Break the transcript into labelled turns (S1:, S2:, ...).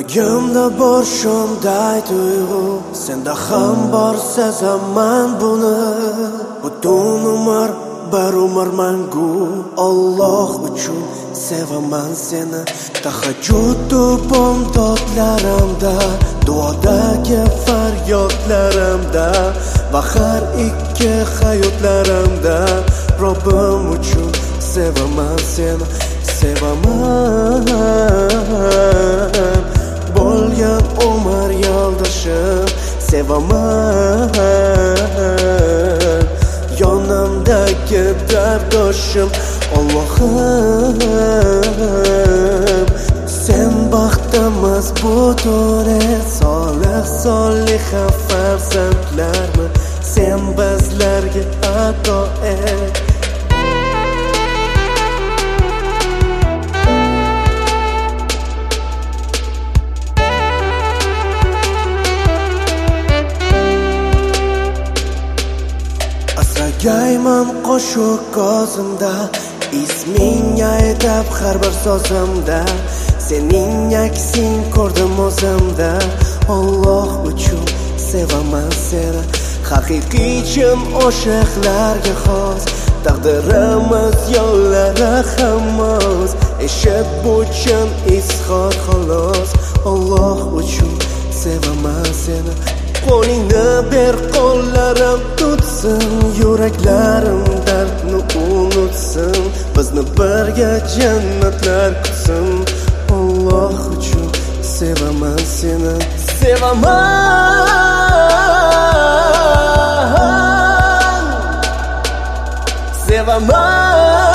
S1: Yuragimda bor shunday tuyg'u, senda ham bor sezaman buni. Butun umr, bir umr mangu, Alloh uchun sevaman seni. Tahajjud bomdodlarimda, duodagi faryodlarimda va har ikki hayotlarimda Robbim uchun sevaman seni, sevaman. Bo'lgan umr yo'ldoshim, sevaman. Yonimdagi dardoshim, Allohim. Sen baxtimiz butun et, solih soliha farzandlarni sen bizlarga ato et. Asragayman qo'shiq kozimda, isming aytab har bir so'zimda. Sening aksing ko'rdim o'zimda, Alloh uchun sevaman seni. Haqiqiy chin oshiqlarga xos, taqdirimiz yo'llari hammos. Eshit bu chin izhor xolos, Alloh uchun sevaman seni. Qo'lingni ber, qo'llarim tutsin, yuraklarim dardni unutsin, bizni birga jannatlar kutsin. Alloh uchun sevaman seni, sevaman, sevaman.